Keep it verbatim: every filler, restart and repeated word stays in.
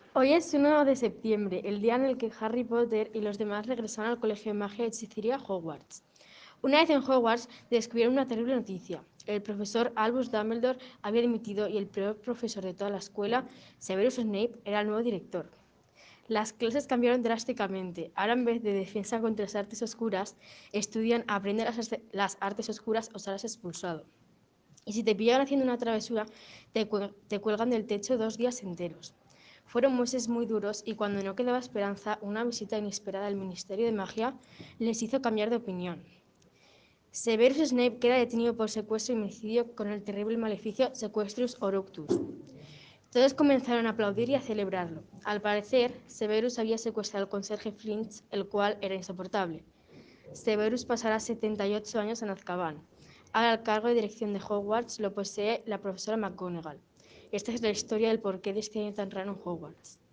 Hoy es uno de septiembre, el día en el que Harry Potter y los demás regresaron al Colegio de Magia y Hechicería Hogwarts. Una vez en Hogwarts, descubrieron una terrible noticia. El profesor Albus Dumbledore había dimitido y el peor profesor de toda la escuela, Severus Snape, era el nuevo director. Las clases cambiaron drásticamente. Ahora, en vez de defensa contra las artes oscuras, estudian aprender las, las artes oscuras o serás expulsado. Y si te pillan haciendo una travesura, te, te cuelgan del techo dos días enteros. Fueron meses muy duros y cuando no quedaba esperanza, una visita inesperada del Ministerio de Magia les hizo cambiar de opinión. Severus Snape queda detenido por secuestro y homicidio con el terrible maleficio Sequestrus Oroctus. Todos comenzaron a aplaudir y a celebrarlo. Al parecer, Severus había secuestrado al conserje Flinch, el cual era insoportable. Severus pasará setenta y ocho años en Azkaban. Ahora el cargo de dirección de Hogwarts lo posee la profesora McGonagall. Esta es la historia del porqué de este año tan raro en Hogwarts.